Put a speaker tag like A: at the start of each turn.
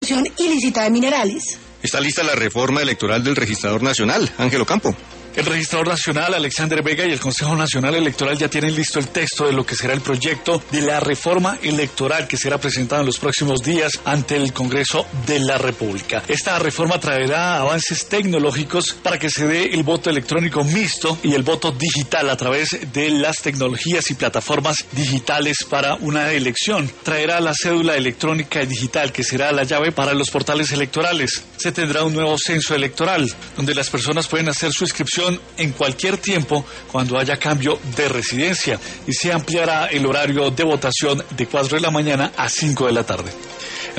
A: ilícita de minerales.
B: Está lista la reforma electoral del Registrador Nacional, Ángel Ocampo.
C: El Registrador Nacional, Alexander Vega, y el Consejo Nacional Electoral ya tienen listo el texto de lo que será el proyecto de la reforma electoral que será presentado en los próximos días ante el Congreso de la República. Esta reforma traerá avances tecnológicos para que se dé el voto electrónico mixto y el voto digital a través de las tecnologías y plataformas digitales para una elección. Traerá la cédula electrónica y digital, que será la llave para los portales electorales. Se tendrá un nuevo censo electoral, donde las personas pueden hacer su inscripción en cualquier tiempo cuando haya cambio de residencia, y se ampliará el horario de votación de 4 de la mañana a 5 de la tarde.